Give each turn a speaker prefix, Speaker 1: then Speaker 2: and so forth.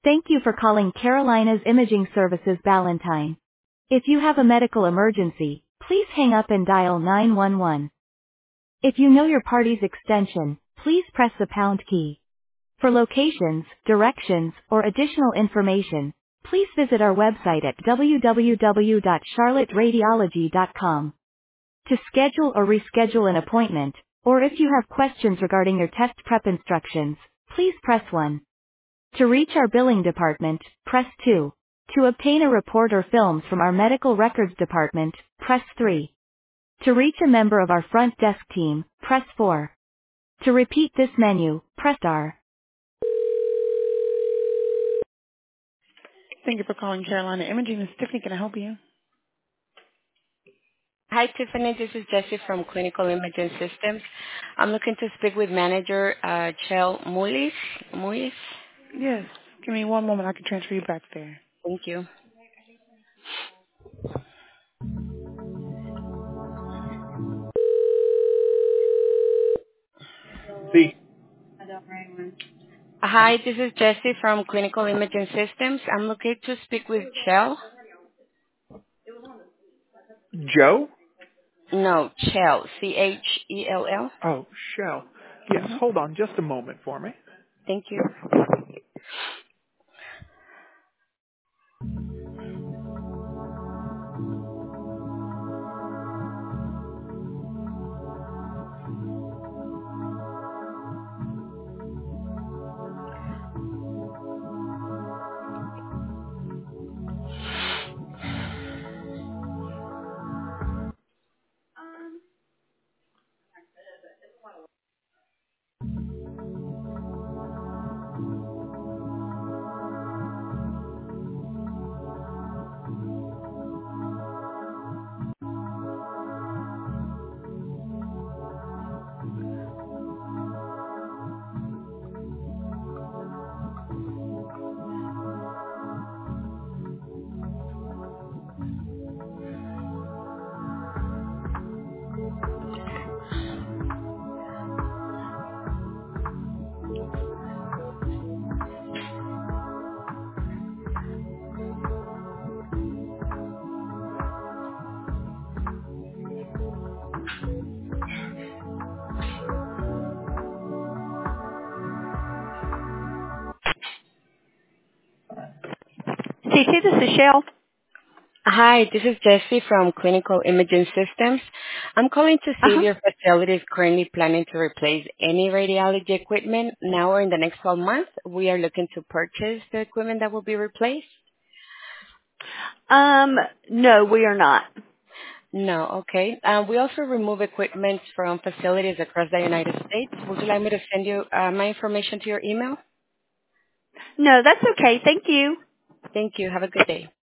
Speaker 1: Thank you for calling Carolina's Imaging Services Ballantyne. If you have a medical emergency, please hang up and dial 911. If you know your party's extension, please press the pound key. For locations, directions, or additional information, please visit our website at www.charlotteradiology.com. To schedule or reschedule an appointment, or if you have questions regarding your test prep instructions, please press 1. To reach our billing department, press 2. To obtain a report or films from our medical records department, press 3. To reach a member of our front desk team, press 4. To repeat this menu, press star. Thank you for calling Carolina Imaging. This is Tiffany. Can I help you?
Speaker 2: Hi, Tiffany. This is Jessie from Clinical Imaging Systems. I'm looking to speak with manager Chel Mullis. Mullis?
Speaker 1: Yes. Give me one moment. I can transfer you back there.
Speaker 2: Thank you.
Speaker 3: Sí.
Speaker 2: Hi, this is Jessie from Clinical Imaging Systems. I'm looking to speak with Chel.
Speaker 3: Joe?
Speaker 2: No, Chel. Chell.
Speaker 3: Oh, Shell. Yes,
Speaker 2: Mm-hmm.
Speaker 3: hold on just a moment for me.
Speaker 2: Thank you.
Speaker 4: CT, this is Shell.
Speaker 2: Hi, this is Jessie from Clinical Imaging Systems. I'm calling to see if
Speaker 4: Uh-huh.
Speaker 2: your facility is currently planning to replace any radiology equipment now or in the next 12 months. We are looking to purchase the equipment that will be replaced.
Speaker 4: No, we are not.
Speaker 2: No, okay. We also remove equipment from facilities across the United States. Would you like me to send you my information to your email?
Speaker 4: No, that's okay. Thank you.
Speaker 2: Thank you. Have a good day.